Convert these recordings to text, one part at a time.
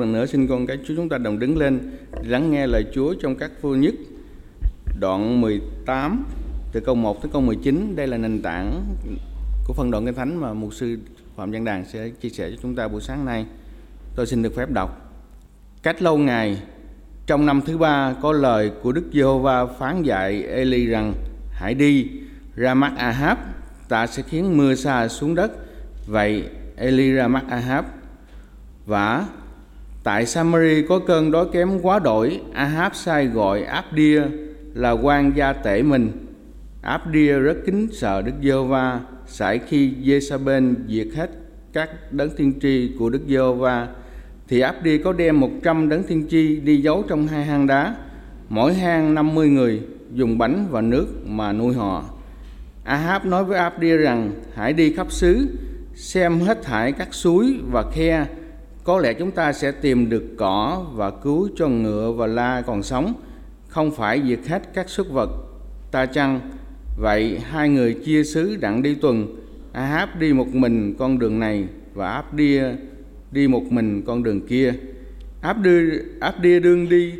lần nữa xin con cái Chúa chúng ta đồng đứng lên lắng nghe lời Chúa trong các Vua Nhất đoạn 18 từ câu 1 tới câu 19. Đây là nền tảng của phân đoạn Kinh Thánh mà mục sư Phạm Văn Đàn sẽ chia sẻ cho chúng ta buổi sáng nay. Tôi xin được phép đọc. Cách lâu ngày, trong năm thứ 3, có lời của Đức Giê-hô-va phán dạy Ê-li rằng: hãy đi ra mắt A-háp, ta sẽ khiến mưa sa xuống đất. Vậy Ê-li ra mắt A-háp. Và tại Sa-ma-ri có cơn đói kém quá đổi, A-háp sai gọi Áp-đia là quan gia tể mình. Áp-đia rất kính sợ Đức Giê-hô-va, sải khi Giê-sa-bên diệt hết các đấng tiên tri của Đức Giê-hô-va, thì Áp-đia có đem 100 đấng tiên tri đi giấu trong 2 hang đá, mỗi hang 50 người, dùng bánh và nước mà nuôi họ. A-háp nói với Áp-đia rằng: hãy đi khắp xứ, xem hết thảy các suối và khe, có lẽ chúng ta sẽ tìm được cỏ và cứu cho ngựa và la còn sống, không phải diệt hết các súc vật ta chăng? Vậy 2 người chia xứ đặng đi tuần, A-háp đi một mình con đường này và Áp-đia đi một mình con đường kia. Áp-đia đương đi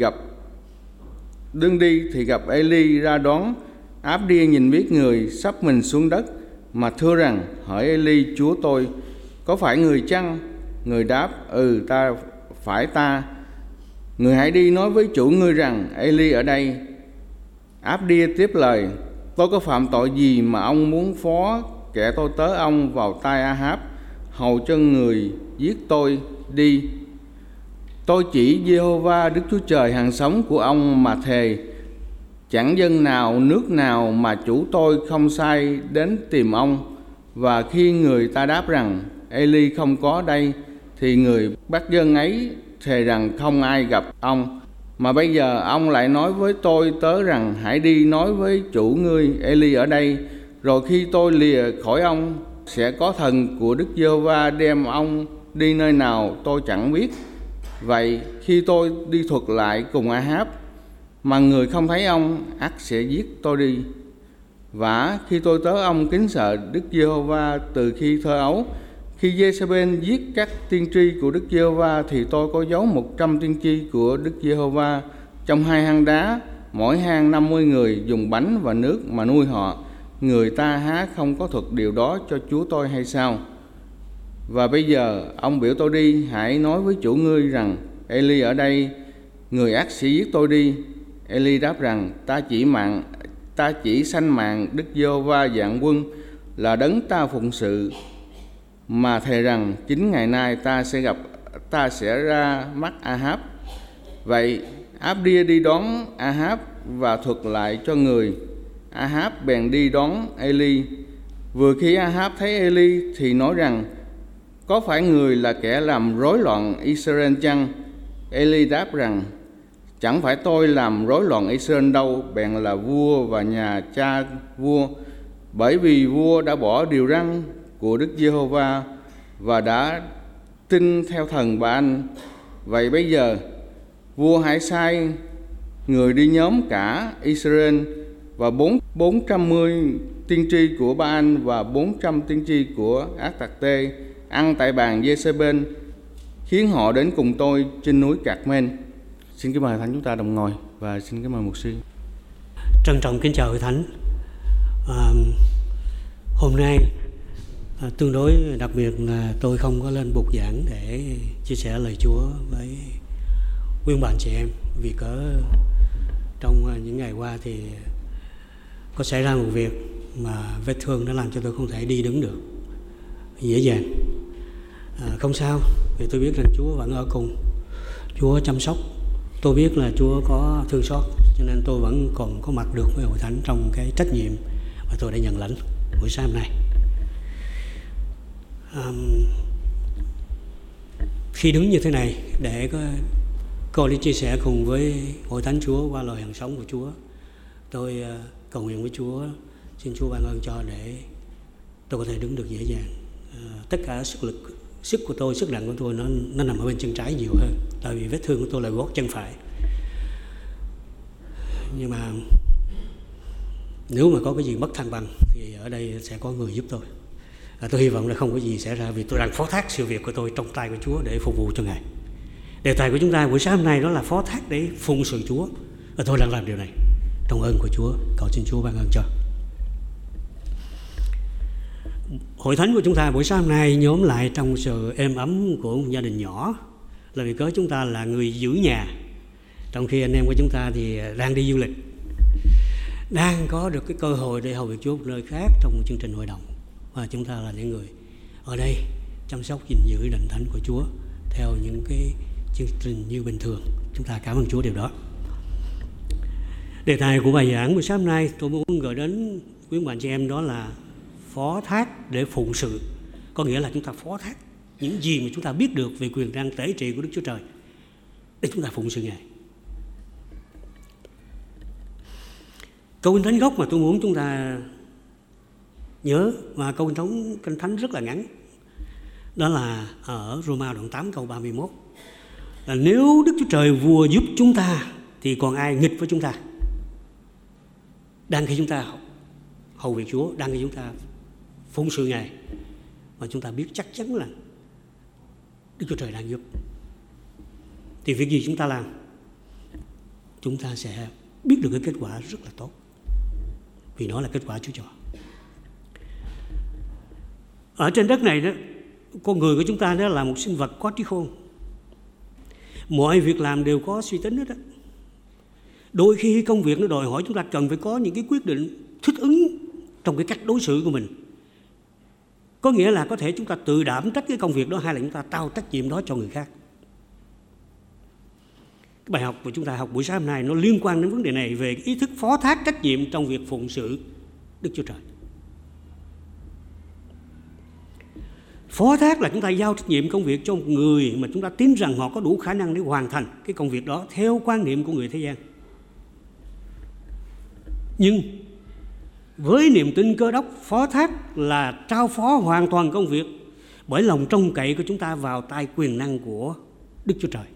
thì gặp Ê-li ra đón. Áp-đia nhìn biết người, sắp mình xuống đất mà thưa rằng: hỡi Ê-li chúa tôi, có phải người chăng? Người đáp: ta phải ta. Người hãy đi nói với chủ ngươi rằng: Ê-li ở đây. Áp-đia tiếp lời: tôi có phạm tội gì mà ông muốn phó kẻ tôi tớ ông vào tay A-háp, hầu cho người giết tôi đi? Tôi chỉ Giê-hô-va Đức Chúa Trời hàng sống của ông mà thề, chẳng dân nào nước nào mà chủ tôi không sai đến tìm ông. Và khi người ta đáp rằng: Ê-li không có đây, thì người bắt dân ấy thề rằng không ai gặp ông. Mà bây giờ ông lại nói với tôi tớ rằng: hãy đi nói với chủ ngươi, Ê-li ở đây. Rồi khi tôi lìa khỏi ông, sẽ có thần của Đức Giê-hô-va đem ông đi nơi nào tôi chẳng biết. Vậy khi tôi đi thuật lại cùng A-háp, mà người không thấy ông, ắt sẽ giết tôi đi. Và khi tôi tớ ông kính sợ Đức Giê-hô-va từ khi thơ ấu, khi Giê-sa-bên giết các tiên tri của Đức Giê-hô-va, thì tôi có giấu 100 tiên tri của Đức Giê-hô-va trong 2 hang đá, mỗi hang 50 người, dùng bánh và nước mà nuôi họ. Người ta há không có thuật điều đó cho chúa tôi hay sao? Và bây giờ ông biểu tôi đi, hãy nói với chủ ngươi rằng: Ê-li ở đây, người ắt sẽ giết tôi đi. Ê-li đáp rằng: ta chỉ sanh mạng Đức Giê-hô-va vạn quân là đấng ta phụng sự, mà thề rằng chính ngày nay ta sẽ ra mắt A-háp. Vậy Áp-đia đi đón A-háp và thuật lại cho người. A-háp bèn đi đón Ê-li. Vừa khi A-háp thấy Ê-li thì nói rằng: có phải người là kẻ làm rối loạn Israel chăng? Ê-li đáp rằng: chẳng phải tôi làm rối loạn Israel đâu, bèn là vua và nhà cha vua, bởi vì vua đã bỏ điều răn của Đức Giê-hô-va và đã tin theo thần Ba-anh. Vậy bây giờ vua hãy sai người đi nhóm cả Israel và 410 tiên tri của Ba-anh và 400 tiên tri của Ác-tạc-tê ăn tại bàn Giê-sa-bên, khiến họ đến cùng tôi trên núi Cạc-men. Xin kính mời Thánh chúng ta đồng ngồi và xin kính mời mục sư. Trân trọng kính chào Hội Thánh. Hôm nay tương đối đặc biệt là tôi không có lên bục giảng để chia sẻ lời Chúa với quý bạn chị em, vì cỡ trong những ngày qua thì có xảy ra một việc mà vết thương đã làm cho tôi không thể đi đứng được dễ dàng. Không sao, vì tôi biết rằng Chúa vẫn ở cùng, Chúa chăm sóc. Tôi biết là Chúa có thương xót, cho nên tôi vẫn còn có mặt được với Hội Thánh trong cái trách nhiệm mà tôi đã nhận lãnh buổi sáng này. Khi đứng như thế này để có đi chia sẻ cùng với Hội Thánh Chúa qua lời hằng sống của Chúa, tôi cầu nguyện với Chúa, xin Chúa ban ơn cho để tôi có thể đứng được dễ dàng. Tất cả sức của tôi, sức nặng của tôi nó nằm ở bên chân trái nhiều hơn, tại vì vết thương của tôi là gót chân phải. Nhưng mà nếu mà có cái gì mất thăng bằng thì ở đây sẽ có người giúp tôi. Tôi hy vọng là không có gì xảy ra, vì tôi đang phó thác sự việc của tôi trong tay của Chúa để phục vụ cho Ngài. Đề tài của chúng ta buổi sáng hôm nay đó là phó thác để phụng sự Chúa. Và tôi đang làm điều này trong ơn của Chúa, cầu xin Chúa ban ơn cho. Hội thánh của chúng ta buổi sáng hôm nay nhóm lại trong sự êm ấm của một gia đình nhỏ, là vì cớ chúng ta là người giữ nhà, trong khi anh em của chúng ta thì đang đi du lịch, đang có được cái cơ hội để hầu việc Chúa một nơi khác trong một chương trình hội đồng, và chúng ta là những người ở đây chăm sóc gìn giữ đền thánh của Chúa theo những cái chương trình như bình thường. Chúng ta cảm ơn Chúa điều đó. Đề tài của bài giảng buổi sáng hôm nay tôi muốn gửi đến quý bạn chị em đó là phó thác để phụng sự. Có nghĩa là chúng ta phó thác những gì mà chúng ta biết được về quyền năng tế trị của Đức Chúa Trời để chúng ta phụng sự Ngài. Câu Kinh Thánh gốc mà tôi muốn chúng ta nhớ, và câu Kinh Thánh rất là ngắn, đó là ở Roma đoạn 8 câu 31, là nếu Đức Chúa Trời vua giúp chúng ta thì còn ai nghịch với chúng ta. Đang khi chúng ta hầu việc Chúa, đang khi chúng ta phụng sự Ngài, mà chúng ta biết chắc chắn là Đức Chúa Trời đang giúp, thì việc gì chúng ta làm, chúng ta sẽ biết được cái kết quả rất là tốt, vì nó là kết quả Chúa cho. Ở trên đất này đó, con người của chúng ta đó là một sinh vật có trí khôn. Mọi việc làm đều có suy tính hết đó. Đôi khi công việc nó đòi hỏi chúng ta cần phải có những cái quyết định thích ứng trong cái cách đối xử của mình. Có nghĩa là có thể chúng ta tự đảm trách cái công việc đó, hay là chúng ta trao trách nhiệm đó cho người khác. Cái bài học của chúng ta học buổi sáng hôm nay nó liên quan đến vấn đề này, về ý thức phó thác trách nhiệm trong việc phụng sự Đức Chúa Trời. Phó thác là chúng ta giao trách nhiệm công việc cho một người mà chúng ta tin rằng họ có đủ khả năng để hoàn thành cái công việc đó theo quan niệm của người thế gian. Nhưng với niềm tin Cơ Đốc, phó thác là trao phó hoàn toàn công việc bởi lòng trông cậy của chúng ta vào tay quyền năng của Đức Chúa Trời.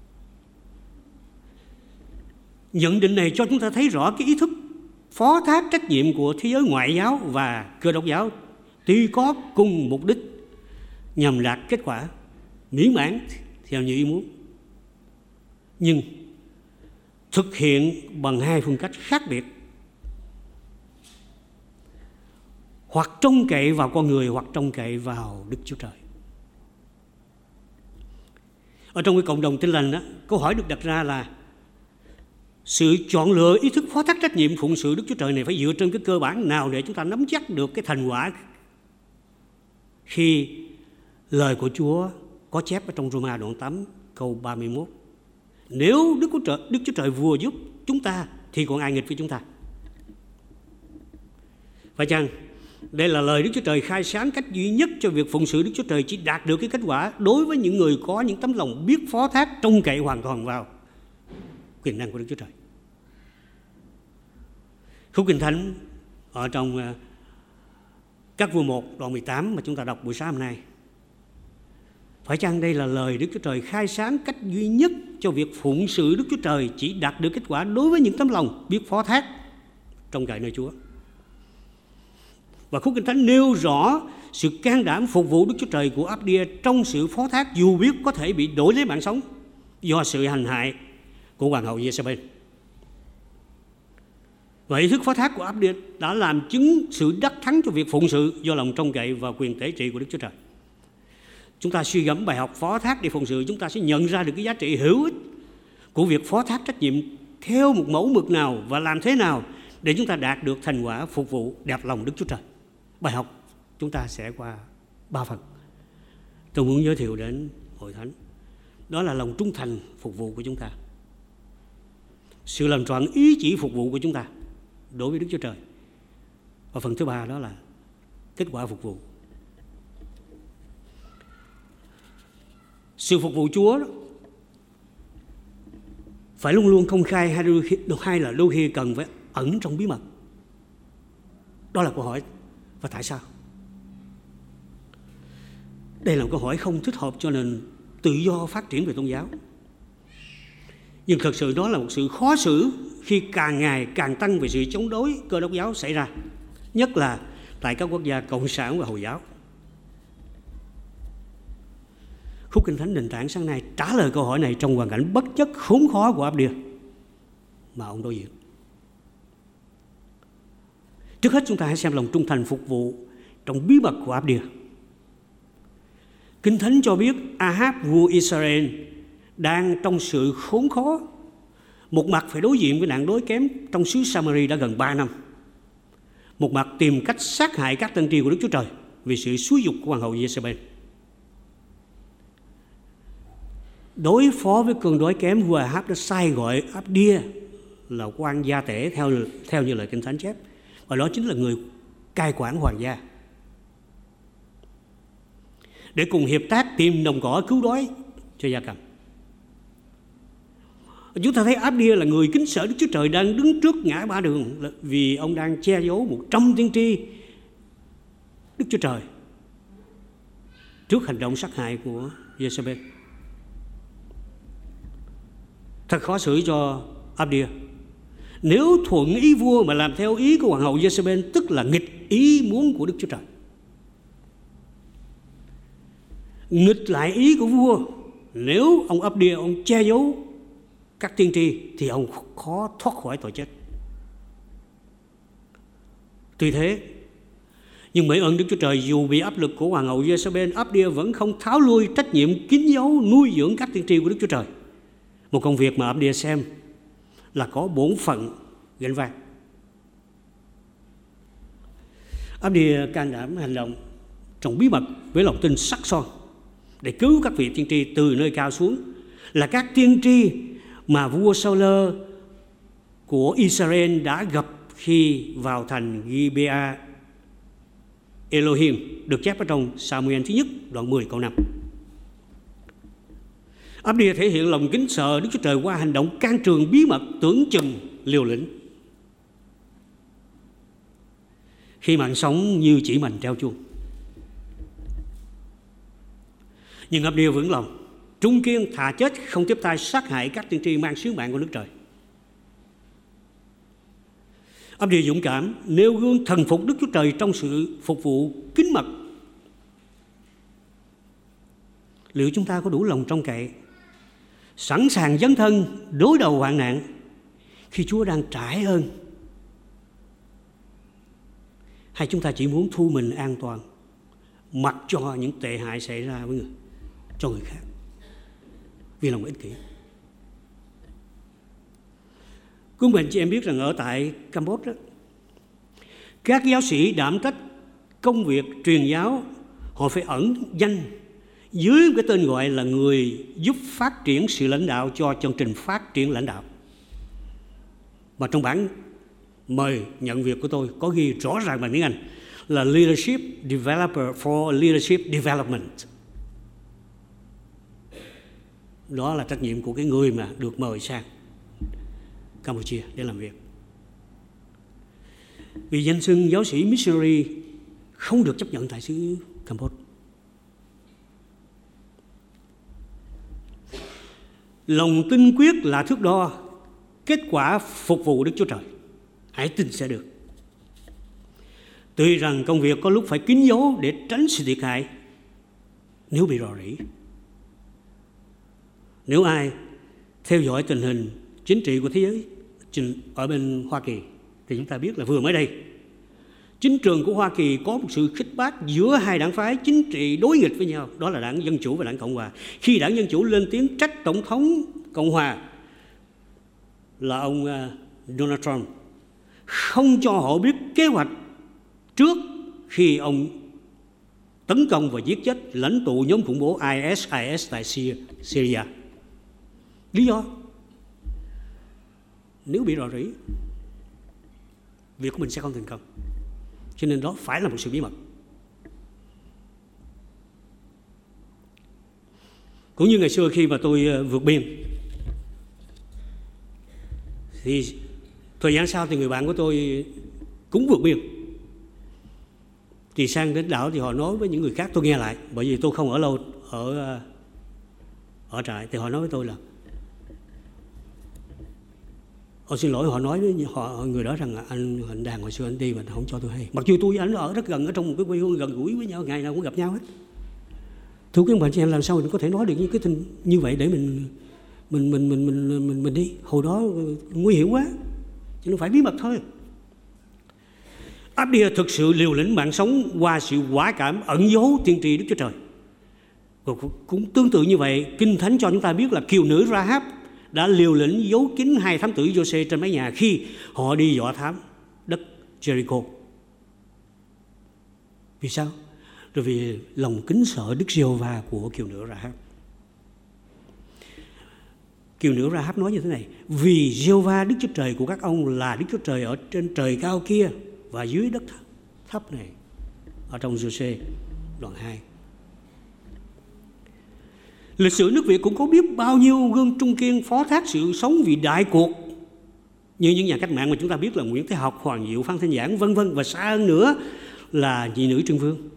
Nhận định này cho chúng ta thấy rõ cái ý thức phó thác trách nhiệm của thế giới ngoại giáo và Cơ Đốc giáo tuy có cùng mục đích nhằm đạt kết quả mỹ mãn theo như ý muốn, nhưng thực hiện bằng hai phương cách khác biệt, hoặc trông cậy vào con người, hoặc trông cậy vào Đức Chúa Trời. Ở trong cái cộng đồng Tin Lành đó, câu hỏi được đặt ra là sự chọn lựa ý thức phó thác trách nhiệm phụng sự Đức Chúa Trời này phải dựa trên cái cơ bản nào để chúng ta nắm chắc được cái thành quả khi lời của Chúa có chép ở trong Roma đoạn 8 câu 31. Nếu Đức Chúa Trời vua giúp chúng ta thì còn ai nghịch với chúng ta? Phải chăng đây là lời Đức Chúa Trời khai sáng cách duy nhất cho việc phụng sự Đức Chúa Trời chỉ đạt được cái kết quả đối với những người có những tấm lòng biết phó thác, trông cậy hoàn toàn vào quyền năng của Đức Chúa Trời? Khúc Kinh Thánh ở trong Các Vua 1 đoạn 18 mà chúng ta đọc buổi sáng hôm nay, phải chăng đây là lời Đức Chúa Trời khai sáng cách duy nhất cho việc phụng sự Đức Chúa Trời chỉ đạt được kết quả đối với những tấm lòng biết phó thác, trông cậy nơi Chúa? Và Khúc Kinh Thánh nêu rõ sự can đảm phục vụ Đức Chúa Trời của Abdia trong sự phó thác dù biết có thể bị đổi lấy mạng sống do sự hành hại của hoàng hậu Jezebel. Và ý thức phó thác của Abdia đã làm chứng sự đắc thắng cho việc phụng sự do lòng trông cậy vào quyền tế trị của Đức Chúa Trời. Chúng ta suy gẫm bài học phó thác để phụng sự, chúng ta sẽ nhận ra được cái giá trị hữu ích của việc phó thác trách nhiệm theo một mẫu mực nào và làm thế nào để chúng ta đạt được thành quả phục vụ đẹp lòng Đức Chúa Trời. Bài học chúng ta sẽ qua 3 phần. Tôi muốn giới thiệu đến hội thánh, đó là lòng trung thành phục vụ của chúng ta, sự làm trọn ý chỉ phục vụ của chúng ta đối với Đức Chúa Trời, và phần thứ 3 đó là kết quả phục vụ. Sự phục vụ Chúa phải luôn luôn công khai hay là đôi khi cần phải ẩn trong bí mật? Đó là câu hỏi. Và tại sao? Đây là một câu hỏi không thích hợp cho nền tự do phát triển về tôn giáo. Nhưng thật sự đó là một sự khó xử khi càng ngày càng tăng về sự chống đối Cơ Đốc giáo xảy ra, nhất là tại các quốc gia Cộng sản và Hồi giáo. Khúc Kinh Thánh nền tảng sáng nay trả lời câu hỏi này trong hoàn cảnh bất chất khốn khó của Abdia mà ông đối diện. Trước hết chúng ta hãy xem lòng trung thành phục vụ trong bí mật của Abdia. Kinh Thánh cho biết Ahab vua Israel đang trong sự khốn khó, một mặt phải đối diện với nạn đói kém trong xứ Samari đã gần 3 năm, một mặt tìm cách sát hại các tân tri của Đức Chúa Trời vì sự xúi giục của hoàng hậu Jezebel. Đối phó với cơn đói kém, vua Ahab đã sai gọi Abdia là quan gia tể theo như lời Kinh Thánh chép, và đó chính là người cai quản hoàng gia, để cùng hiệp tác tìm đồng cỏ cứu đói cho gia cầm. Chúng ta thấy Abdia là người kính sợ Đức Chúa Trời đang đứng trước ngã ba đường, vì ông đang che giấu 100 tiên tri Đức Chúa Trời trước hành động sát hại của Jezebel. Thật khó xử cho Abdia. Nếu thuận ý vua mà làm theo ý của hoàng hậu Jezebel, tức là nghịch ý muốn của Đức Chúa Trời, nghịch lại ý của vua. Nếu ông Abdia ông che giấu các tiên tri thì ông khó thoát khỏi tội chết. Tuy thế, nhưng bởi ơn Đức Chúa Trời, dù bị áp lực của hoàng hậu Jezebel, Abdia vẫn không tháo lui trách nhiệm kín dấu nuôi dưỡng các tiên tri của Đức Chúa Trời, một công việc mà Abdia xem là có bổn phận gánh vác. Abdia can đảm hành động trong bí mật với lòng tin sắc son để cứu các vị tiên tri từ nơi cao xuống, là các tiên tri mà vua Saul của Israel đã gặp khi vào thành Gibeah Elohim, được chép ở trong Samuel thứ nhất đoạn 10 câu 5. Abdia thể hiện lòng kính sợ Đức Chúa Trời qua hành động can trường bí mật tưởng chừng liều lĩnh, khi mạng sống như chỉ mành treo chuông. Nhưng Abdia vững lòng, trung kiên, thà chết không tiếp tay sát hại các tiên tri mang sứ mạng của nước trời. Abdia dũng cảm nêu gương thần phục Đức Chúa Trời trong sự phục vụ kín mật. Liệu chúng ta có đủ lòng trông cậy, sẵn sàng dấn thân đối đầu hoạn nạn khi Chúa đang trải ơn, hay chúng ta chỉ muốn thu mình an toàn, mặc cho những tệ hại xảy ra với cho người khác vì lòng ích kỷ? Quý vị chị em biết rằng ở tại Campuchia, các giáo sĩ đảm trách công việc truyền giáo, họ phải ẩn danh dưới cái tên gọi là người giúp phát triển sự lãnh đạo cho chương trình phát triển lãnh đạo. Và trong bản mời nhận việc của tôi có ghi rõ ràng bằng tiếng Anh là Leadership Developer for Leadership Development. Đó là trách nhiệm của cái người mà được mời sang Campuchia để làm việc. Vì danh xưng giáo sĩ missionary không được chấp nhận tại xứ Campuchia. Lòng tin quyết là thước đo kết quả phục vụ Đức Chúa Trời. Hãy tin sẽ được. Tuy rằng công việc có lúc phải kín dấu để tránh sự thiệt hại nếu bị rò rỉ. Nếu ai theo dõi tình hình chính trị của thế giới ở bên Hoa Kỳ thì chúng ta biết là vừa mới đây, chính trường của Hoa Kỳ có một sự khích bác giữa hai đảng phái chính trị đối nghịch với nhau, đó là đảng Dân Chủ và đảng Cộng Hòa. Khi đảng Dân Chủ lên tiếng trách Tổng thống Cộng Hòa là ông Donald Trump không cho họ biết kế hoạch trước khi ông tấn công và giết chết lãnh tụ nhóm khủng bố ISIS tại Syria. Lý do? Nếu bị rò rỉ, việc của mình sẽ không thành công. Cho nên đó phải là một sự bí mật. Cũng như ngày xưa khi mà tôi vượt biên, thì thời gian sau thì người bạn của tôi cũng vượt biên. Thì sang đến đảo thì họ nói với những người khác, tôi nghe lại, bởi vì tôi không ở lâu ở trại, thì họ nói với tôi là xin lỗi, họ nói với người đó rằng anh Đàn hồi xưa anh đi mà không cho tôi hay. Mặc dù tôi với anh ở rất gần, ở trong một cái quê hương gần gũi với nhau, ngày nào cũng gặp nhau hết. Thưa quý bạn chị em, làm sao mình có thể nói được những cái tin như vậy để mình đi? Hồi đó nguy hiểm quá, chứ không phải bí mật thôi. Abdia thực sự liều lĩnh mạng sống qua sự quả cảm ẩn giấu tiên tri Đức Chúa Trời. Và cũng tương tự như vậy, Kinh Thánh cho chúng ta biết là kiều nữ Rahab đã liều lĩnh giấu kín hai thám tử Giô-xê trên mái nhà khi họ đi dò thám đất Jericho. Vì sao? Rồi vì lòng kính sợ Đức Giê-hô-va của kiều nữ Rahab. Kiều nữ Rahab nói như thế này: vì Giê-hô-va Đức Chúa Trời của các ông là Đức Chúa Trời ở trên trời cao kia và dưới đất thấp này. Ở trong Giô-xê đoạn 2. Lịch sử nước Việt cũng có biết bao nhiêu gương trung kiên phó thác sự sống vì đại cuộc, như những nhà cách mạng mà chúng ta biết là Nguyễn Thế Học, Hoàng Diệu, Phan Thanh Giảng, vân vân, và xa hơn nữa là nhị nữ Trưng Vương.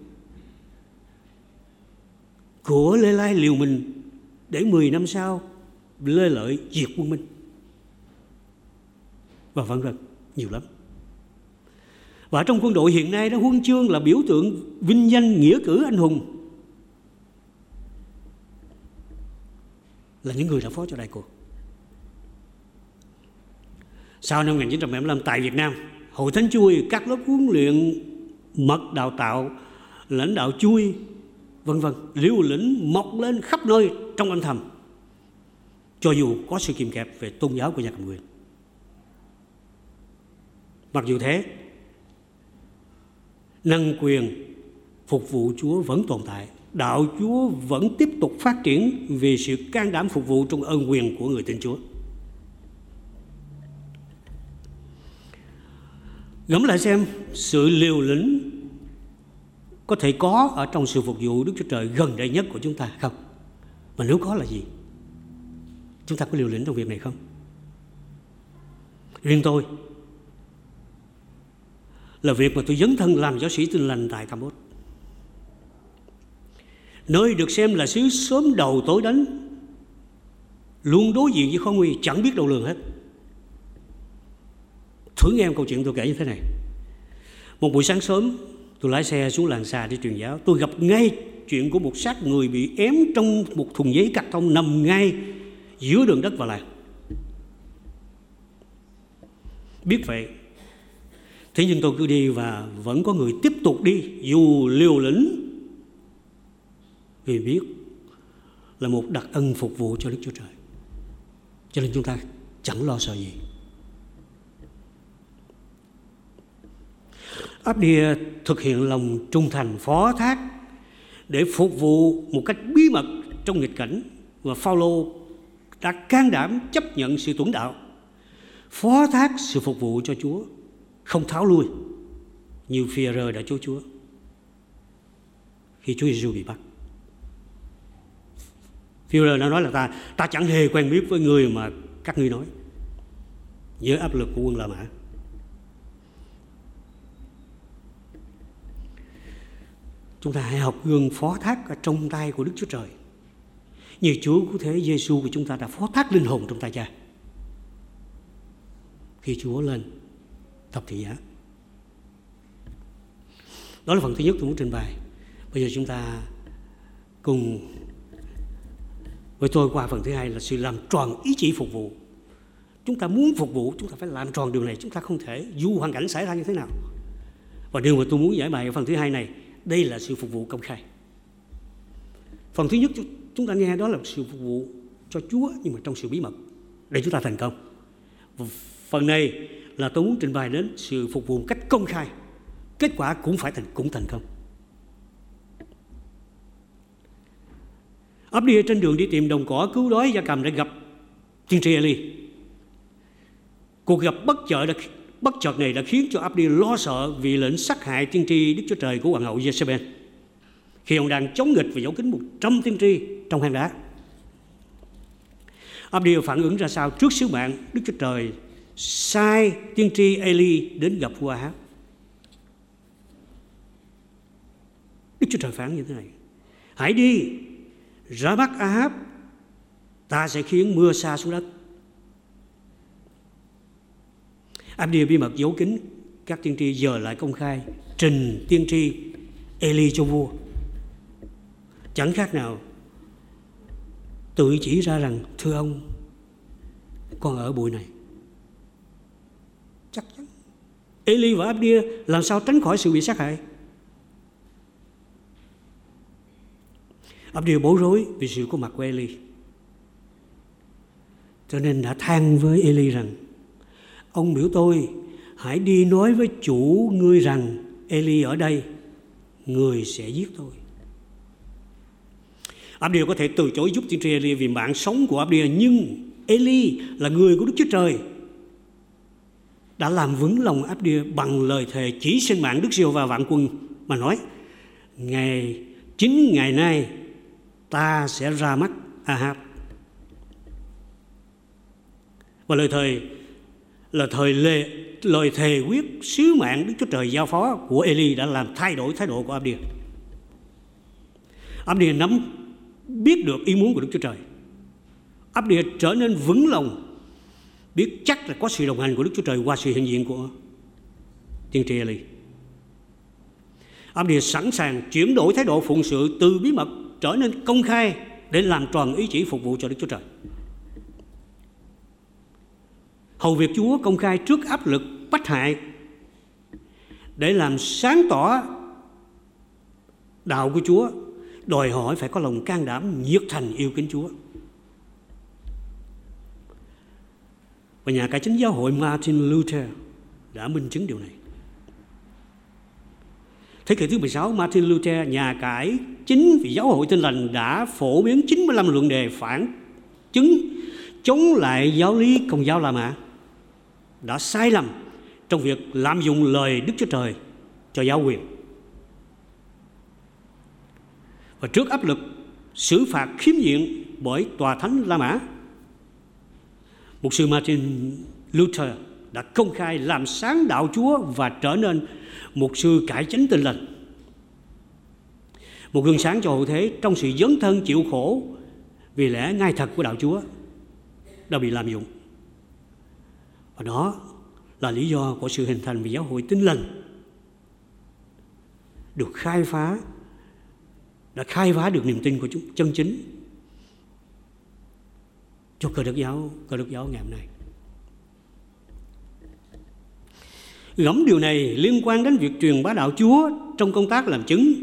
Của Lê Lai liều mình để 10 năm sau Lê Lợi diệt quân Minh, và vân vân, nhiều lắm. Và trong quân đội hiện nay đó, huân chương là biểu tượng vinh danh nghĩa cử anh hùng, là những người đã phó cho đại cuộc. Sau năm 1975 tại Việt Nam, Hội Thánh Chui, các lớp huấn luyện mật đào tạo, lãnh đạo chui, vân vân, liều lĩnh mọc lên khắp nơi trong âm thầm, cho dù có sự kìm kẹp về tôn giáo của nhà cầm quyền. Mặc dù thế, năng quyền phục vụ Chúa vẫn tồn tại, đạo Chúa vẫn tiếp tục phát triển vì sự can đảm phục vụ trong ơn quyền của người tin Chúa. Ngẫm lại xem, sự liều lĩnh có thể có ở trong sự phục vụ Đức Chúa Trời gần đây nhất của chúng ta không? Mà nếu có là gì? Chúng ta có liều lĩnh trong việc này không? Riêng tôi là việc mà tôi dấn thân làm giáo sĩ Tin Lành tại Campuchia, nơi được xem là xứ sớm đầu tối đánh, luôn đối diện với khó nguy, chẳng biết đâu lường hết. Thử nghe một câu chuyện tôi kể như thế này. Một buổi sáng sớm, tôi lái xe xuống làng Xà đi truyền giáo. Tôi gặp ngay chuyện của một xác người bị ém trong một thùng giấy cạc tông nằm ngay giữa đường đất vào làng. Biết vậy, thế nhưng tôi cứ đi và vẫn có người tiếp tục đi dù liều lĩnh, vì biết là một đặc ân phục vụ cho Đức Chúa Trời. Cho nên chúng ta chẳng lo sợ gì. Abdia thực hiện lòng trung thành phó thác để phục vụ một cách bí mật trong nghịch cảnh, và Phao-lô đã can đảm chấp nhận sự tuẫn đạo, phó thác sự phục vụ cho Chúa, không tháo lui như Phi-e-rơ đã chối Chúa khi Chúa Giêsu bị bắt. Phi-e-rơ đã nói là ta chẳng hề quen biết với người mà các ngươi nói, dưới áp lực của quân La Mã. Chúng ta hãy học gương phó thác ở trong tay của Đức Chúa Trời, như Chúa cứu thế Giêsu của chúng ta đã phó thác linh hồn trong tay Cha khi Chúa lên thập tự giá. Đó là phần thứ nhất tôi muốn trình bày. Bây giờ chúng ta cùng với tôi qua phần thứ hai là sự làm tròn ý chỉ phục vụ. Chúng ta muốn phục vụ, chúng ta phải làm tròn điều này. Chúng ta không thể dù hoàn cảnh xảy ra như thế nào. Và điều mà tôi muốn giải bày ở phần thứ hai này, đây là sự phục vụ công khai. Phần thứ nhất chúng ta nghe đó là sự phục vụ cho Chúa, nhưng mà trong sự bí mật để chúng ta thành công. Và phần này là tôi muốn trình bày đến sự phục vụ một cách công khai, kết quả cũng thành công. Abdia trên đường đi tìm đồng cỏ cứu đói gia cầm đã gặp tiên tri Eli. Cuộc gặp bất chợt này đã khiến cho Abdia lo sợ vì lệnh sát hại tiên tri Đức Chúa Trời của hoàng hậu Jezebel, khi ông đang chống nghịch và giấu kín 100 tiên tri trong hang đá. Abdia phản ứng ra sao trước sứ mạng Đức Chúa Trời sai tiên tri Eli đến gặp vua Ahab? Đức Chúa Trời phán như thế này: hãy đi ra bắt Ahab, ta sẽ khiến mưa sa xuống đất. Abdia bí mật giấu kín các tiên tri, giờ lại công khai trình tiên tri Eli cho vua. chẳng khác nào tự chỉ ra rằng thưa ông, con ở bụi này. Chắc chắn Eli và Abdia làm sao tránh khỏi sự bị sát hại. Abdia bối rối vì sự có mặt của Eli, cho nên đã than với Eli rằng: ông biểu tôi hãy đi nói với chủ ngươi rằng Eli ở đây, người sẽ giết tôi. Abdia có thể từ chối giúp tiên tri Eli vì mạng sống của Abdia, nhưng Eli là người của Đức Chúa Trời đã làm vững lòng Abdia bằng lời thề chỉ sinh mạng Đức Giê-hô-va vạn quân mà nói: chính ngày nay ta sẽ ra mắt Ahab. Và lời thề quyết sứ mạng Đức Chúa Trời giao phó của Eli đã làm thay đổi thái độ của Abdia. Abdia biết được ý muốn của Đức Chúa Trời. Abdia trở nên vững lòng, biết chắc là có sự đồng hành của Đức Chúa Trời qua sự hiện diện của tiên tri Eli. Abdia sẵn sàng chuyển đổi thái độ phụng sự từ bí mật trở nên công khai để làm tròn ý chỉ phục vụ cho Đức Chúa Trời. Hầu việc Chúa công khai trước áp lực bách hại để làm sáng tỏ đạo của Chúa, đòi hỏi phải có lòng can đảm, nhiệt thành yêu kính Chúa. Và nhà cải chính giáo hội Martin Luther đã minh chứng điều này. Thế kỷ thứ 16, Martin Luther, nhà cải chính vì giáo hội Tin Lành, đã phổ biến 95 luận đề phản chứng chống lại giáo lý Công giáo La Mã, đã sai lầm trong việc lạm dụng lời Đức Chúa Trời cho giáo quyền. Và trước áp lực xử phạt khiếm diện bởi tòa thánh La Mã, mục sư Martin Luther đã công khai làm sáng đạo Chúa và trở nên mục sư cải chánh Tin Lành, một gương sáng cho hậu thế trong sự dấn thân chịu khổ vì lẽ ngay thật của đạo Chúa đã bị lạm dụng. Và đó là lý do của sự hình thành về giáo hội Tin Lành được đã khai phá được niềm tin của chúng chân chính cho cơ đốc giáo ngày hôm nay. Ngẫm điều này liên quan đến việc truyền bá đạo Chúa trong công tác làm chứng,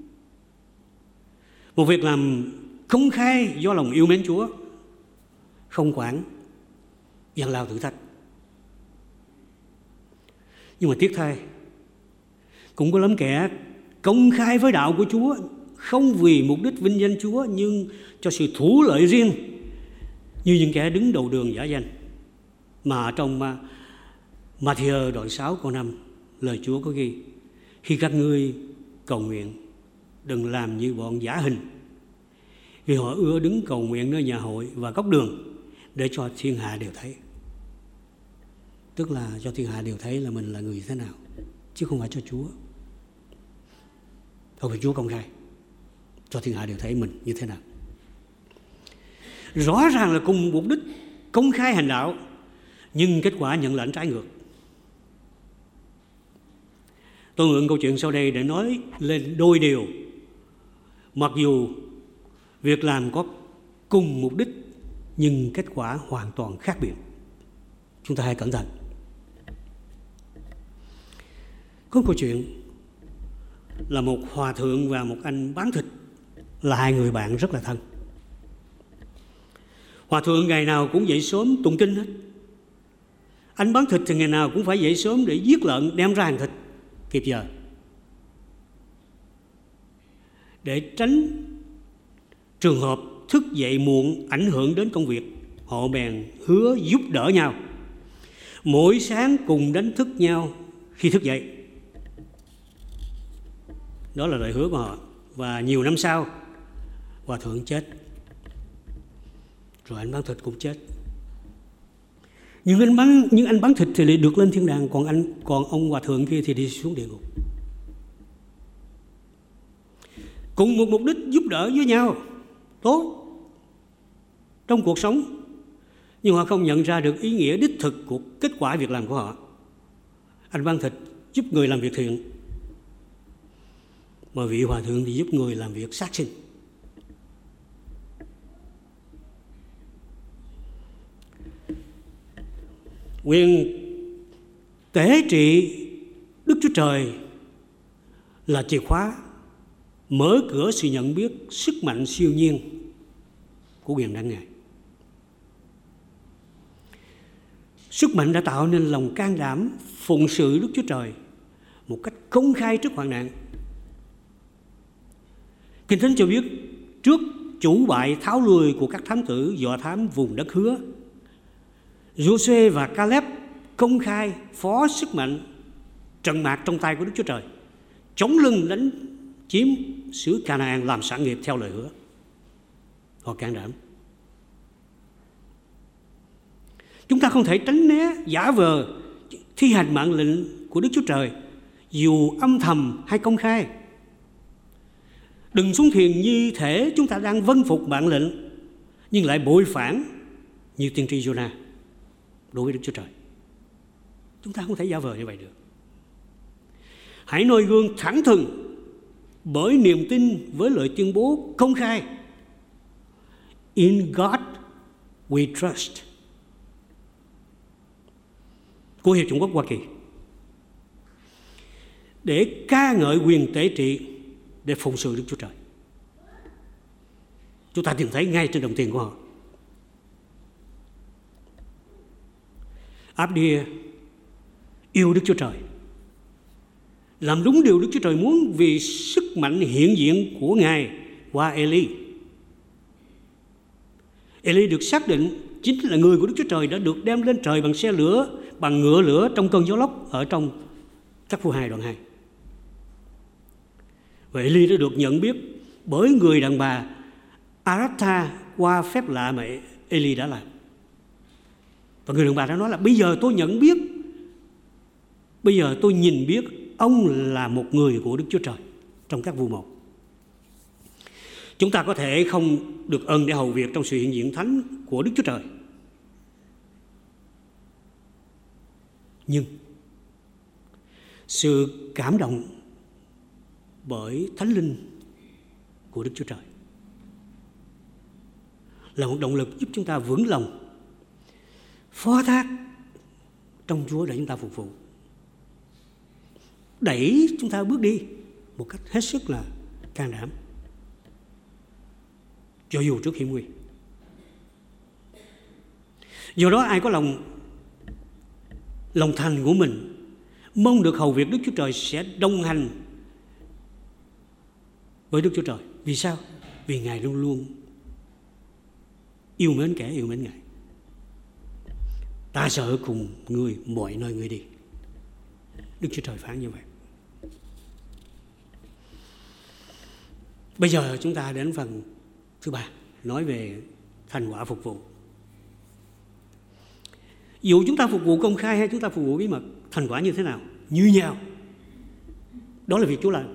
một việc làm công khai do lòng yêu mến Chúa, không quản gian lao thử thách. Nhưng mà tiếc thay, cũng có lắm kẻ công khai với đạo của Chúa không vì mục đích vinh danh Chúa nhưng cho sự thủ lợi riêng, như những kẻ đứng đầu đường giả danh. Mà trong Ma-thi-ơ đoạn 6 câu 5, lời Chúa có ghi: khi các ngươi cầu nguyện, đừng làm như bọn giả hình, vì họ ưa đứng cầu nguyện nơi nhà hội và góc đường để cho thiên hạ đều thấy. Tức là cho thiên hạ đều thấy là mình là người thế nào, chứ không phải cho Chúa. Thôi Chúa công khai cho thiên hạ đều thấy mình như thế nào. Rõ ràng là cùng mục đích công khai hành đạo, nhưng kết quả nhận lãnh trái ngược. Tôi mượn câu chuyện sau đây để nói lên đôi điều, mặc dù việc làm có cùng mục đích nhưng kết quả hoàn toàn khác biệt. Chúng ta hãy cẩn thận. Có câu chuyện là một hòa thượng và một anh bán thịt là hai người bạn rất là thân. Hòa thượng ngày nào cũng dậy sớm tụng kinh hết. Anh bán thịt thì ngày nào cũng phải dậy sớm để giết lợn đem ra hàng thịt kịp giờ, để tránh trường hợp thức dậy muộn ảnh hưởng đến công việc. Họ bèn hứa giúp đỡ nhau, mỗi sáng cùng đánh thức nhau khi thức dậy. Đó là lời hứa của họ. Và nhiều năm sau, hòa thượng chết, rồi anh bán thịt cũng chết. Nhưng anh bán thịt thì lại được lên thiên đàng, còn ông hòa thượng kia thì đi xuống địa ngục. Cùng một mục đích giúp đỡ với nhau tốt trong cuộc sống, nhưng họ không nhận ra được ý nghĩa đích thực của kết quả việc làm của họ. Anh bán thịt giúp người làm việc thiện, mà vị hòa thượng thì giúp người làm việc sát sinh. Quyền tế trị Đức Chúa Trời là chìa khóa mở cửa sự nhận biết sức mạnh siêu nhiên của quyền năng Ngài. Sức mạnh đã tạo nên lòng can đảm phụng sự Đức Chúa Trời một cách công khai trước hoạn nạn. Kinh Thánh cho biết trước chủ bại tháo lùi của các thám tử dò thám vùng đất hứa, Giô-suê và Ca-lép công khai phó sức mạnh trận mạc trong tay của Đức Chúa Trời, chống lưng đánh chiếm xứ Ca-na-an làm sản nghiệp theo lời hứa. Họ can đảm. Chúng ta không thể tránh né giả vờ thi hành mạng lệnh của Đức Chúa Trời dù âm thầm hay công khai. Đừng xuống thuyền như thể chúng ta đang vâng phục mạng lệnh nhưng lại bội phản như tiên tri Giô-na đối với Đức Chúa Trời. Chúng ta không thể giả vờ như vậy được. Hãy noi gương thẳng thừng bởi niềm tin với lời tuyên bố công khai: In God we trust, của Hiệp Chủng Quốc Hoa Kỳ, để ca ngợi quyền tế trị để phụng sự Đức Chúa Trời. Chúng ta tìm thấy ngay trên đồng tiền của họ. Abdia yêu Đức Chúa Trời, làm đúng điều Đức Chúa Trời muốn vì sức mạnh hiện diện của Ngài qua Eli. Eli được xác định chính là người của Đức Chúa Trời đã được đem lên trời bằng xe lửa, bằng ngựa lửa trong cơn gió lốc ở trong Tác Phu 2 đoạn 2. Và Eli đã được nhận biết bởi người đàn bà Aratha qua phép lạ mà Eli đã làm. Và người đàn bà đã nói là bây giờ tôi nhận biết, bây giờ tôi nhìn biết ông là một người của Đức Chúa Trời trong các vua một. Chúng ta có thể không được ơn để hầu việc trong sự hiện diện thánh của Đức Chúa Trời, nhưng sự cảm động bởi Thánh Linh của Đức Chúa Trời là một động lực giúp chúng ta vững lòng phó thác trong Chúa để chúng ta phục vụ, đẩy chúng ta bước đi một cách hết sức là can đảm cho dù trước hiểm nguy. Do đó ai có lòng thành của mình, mong được hầu việc Đức Chúa Trời sẽ đồng hành với Đức Chúa Trời. Vì sao? Vì Ngài luôn luôn yêu mến kẻ yêu mến Ngài. Ta sợ cùng người mọi nơi người đi, Đức Chúa Trời phán như vậy. Bây giờ chúng ta đến phần thứ ba, nói về thành quả phục vụ. Dù chúng ta phục vụ công khai hay chúng ta phục vụ bí mật, thành quả như thế nào? Như nhau. Đó là việc Chúa làm.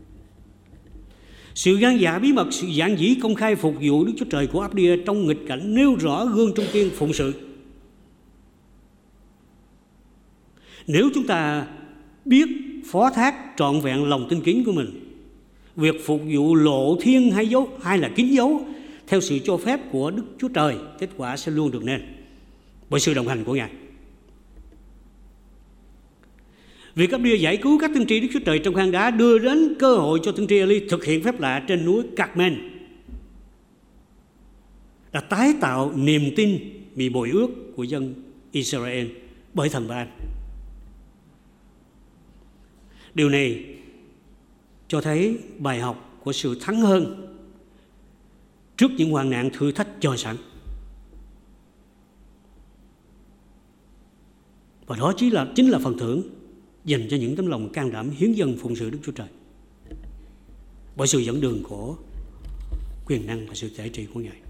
Sự gan dạ bí mật, sự giản dĩ công khai phục vụ Đức Chúa Trời của Abdia trong nghịch cảnh nêu rõ gương trung kiên phụng sự. Nếu chúng ta biết phó thác trọn vẹn lòng tin kính của mình, việc phục vụ lộ thiên hay là kín dấu theo sự cho phép của Đức Chúa Trời, kết quả sẽ luôn được nên bởi sự đồng hành của Ngài. Việc Abdia giải cứu các tiên tri Đức Chúa Trời trong hang đá đưa đến cơ hội cho tiên tri Eli thực hiện phép lạ trên núi Carmel, đã tái tạo niềm tin bị bội ước của dân Israel bởi thần Ba-al. Điều này cho thấy bài học của sự thắng hơn trước những hoạn nạn thử thách chờ sẵn. Và đó chính là phần thưởng dành cho những tấm lòng can đảm hiến dâng phụng sự Đức Chúa Trời bởi sự dẫn đường của quyền năng và sự tế trị của Ngài.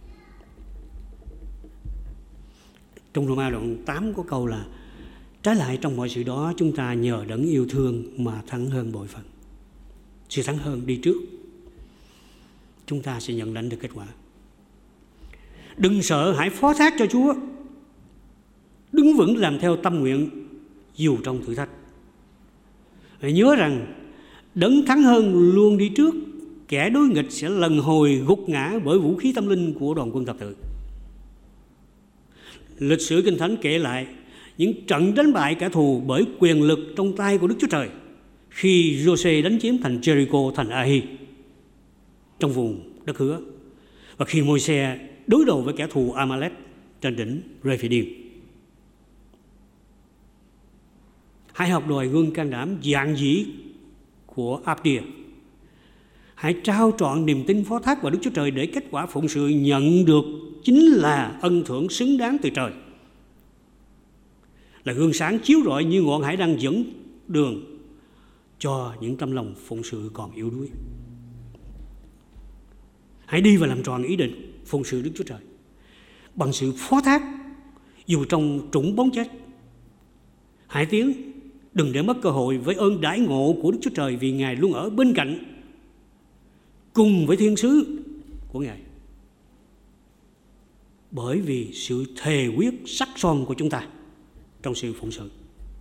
Trong Roma đoạn 8 có câu là: trái lại trong mọi sự đó chúng ta nhờ đấng yêu thương mà thắng hơn bội phần. Sự thắng hơn đi trước, chúng ta sẽ nhận lãnh được kết quả. Đừng sợ, hãy phó thác cho Chúa, đứng vững làm theo tâm nguyện dù trong thử thách. Hãy nhớ rằng đấng thắng hơn luôn đi trước, kẻ đối nghịch sẽ lần hồi gục ngã bởi vũ khí tâm linh của đoàn quân thập tự. Lịch sử Kinh Thánh kể lại những trận đánh bại kẻ thù bởi quyền lực trong tay của Đức Chúa Trời khi Giô-xê đánh chiếm thành Jericho, thành A-hi trong vùng đất hứa, và khi Môi-se đối đầu với kẻ thù A-ma-lek trên đỉnh Rephidim. Hãy học đòi gương can đảm dạn dĩ của Abdia. Hãy trao trọn niềm tin phó thác vào Đức Chúa Trời để kết quả phụng sự nhận được chính là ân thưởng xứng đáng từ trời, là gương sáng chiếu rọi như ngọn hải đăng dẫn đường cho những tâm lòng phụng sự còn yếu đuối. Hãy đi và làm tròn ý định phụng sự Đức Chúa Trời bằng sự phó thác dù trong trũng bóng chết. Hãy tiến, đừng để mất cơ hội với ơn đãi ngộ của Đức Chúa Trời, vì Ngài luôn ở bên cạnh cùng với thiên sứ của Ngài, bởi vì sự thề quyết sắc son của chúng ta trong sự phụng sự.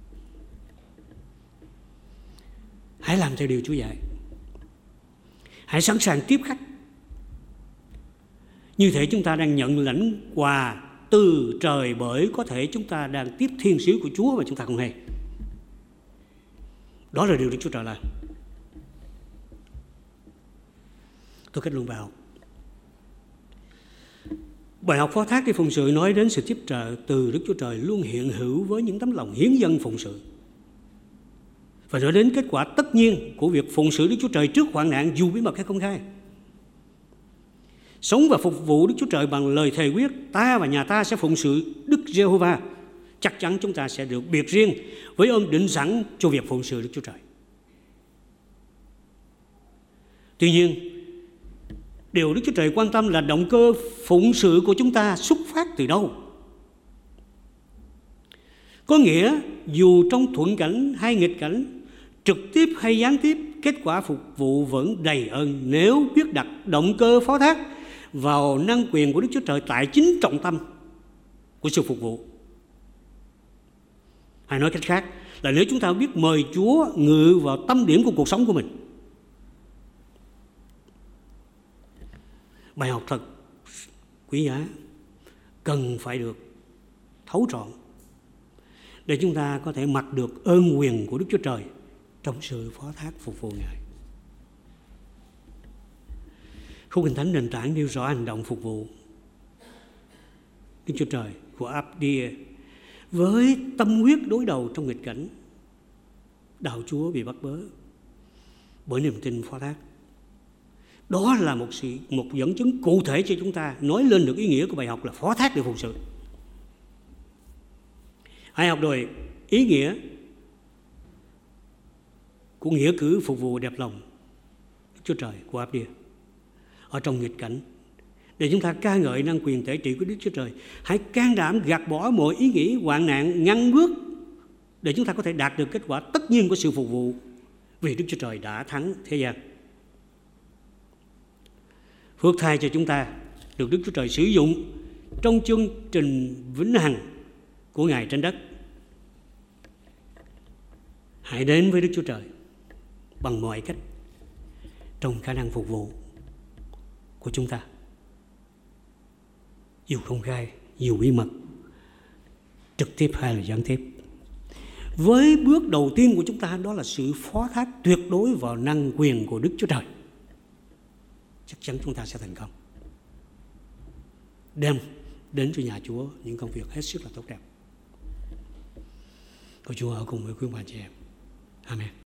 Hãy làm theo điều Chúa dạy. Hãy sẵn sàng tiếp khách, như thể chúng ta đang nhận lãnh quà từ trời, bởi có thể chúng ta đang tiếp thiên sứ của Chúa mà chúng ta không hay. Đó là điều Đức Chúa Trời làm. Tôi kết luận bài học. Bài học phó thác khi phụng sự nói đến sự tiếp trợ từ Đức Chúa Trời luôn hiện hữu với những tấm lòng hiến dâng phụng sự, và nói đến kết quả tất nhiên của việc phụng sự Đức Chúa Trời trước hoạn nạn, dù bí mật hay công khai. Sống và phục vụ Đức Chúa Trời bằng lời thề quyết, ta và nhà ta sẽ phụng sự Đức Giê-hô-va. Chắc chắn chúng ta sẽ được biệt riêng với ơn định sẵn cho việc phụng sự Đức Chúa Trời. Tuy nhiên, điều Đức Chúa Trời quan tâm là động cơ phụng sự của chúng ta xuất phát từ đâu. Có nghĩa, dù trong thuận cảnh hay nghịch cảnh, trực tiếp hay gián tiếp, kết quả phục vụ vẫn đầy ơn nếu biết đặt động cơ phó thác vào năng quyền của Đức Chúa Trời tại chính trọng tâm của sự phục vụ. Hay nói cách khác là nếu chúng ta biết mời Chúa ngự vào tâm điểm của cuộc sống của mình. Bài học thật quý giá cần phải được thấu trọn để chúng ta có thể mặc được ơn quyền của Đức Chúa Trời trong sự phó thác phục vụ Ngài. Khúc Kinh Thánh nền tảng nêu rõ hành động phục vụ Đức Chúa Trời của Abdia với tâm huyết đối đầu trong nghịch cảnh. Đạo Chúa bị bắt bớ bởi niềm tin phó thác. Đó là một dẫn chứng cụ thể cho chúng ta nói lên được ý nghĩa của bài học là phó thác để phụng sự. Hãy học đòi ý nghĩa của nghĩa cử phục vụ đẹp lòng Đức Chúa Trời của Abdia ở trong nghịch cảnh, để chúng ta ca ngợi năng quyền tể trị của Đức Chúa Trời. Hãy can đảm gạt bỏ mọi ý nghĩ hoạn nạn ngăn bước để chúng ta có thể đạt được kết quả tất nhiên của sự phục vụ, vì Đức Chúa Trời đã thắng thế gian. Phước thay cho chúng ta được Đức Chúa Trời sử dụng trong chương trình vĩnh hằng của Ngài trên đất. Hãy đến với Đức Chúa Trời bằng mọi cách trong khả năng phục vụ của chúng ta, dù công khai, dù bí mật, trực tiếp hay là gián tiếp. Với bước đầu tiên của chúng ta, đó là sự phó thác tuyệt đối vào năng quyền của Đức Chúa Trời. Chắc chắn chúng ta sẽ thành công, đem đến cho nhà Chúa những công việc hết sức là tốt đẹp. Cầu Chúa ở cùng với quý bà chị em. Amen.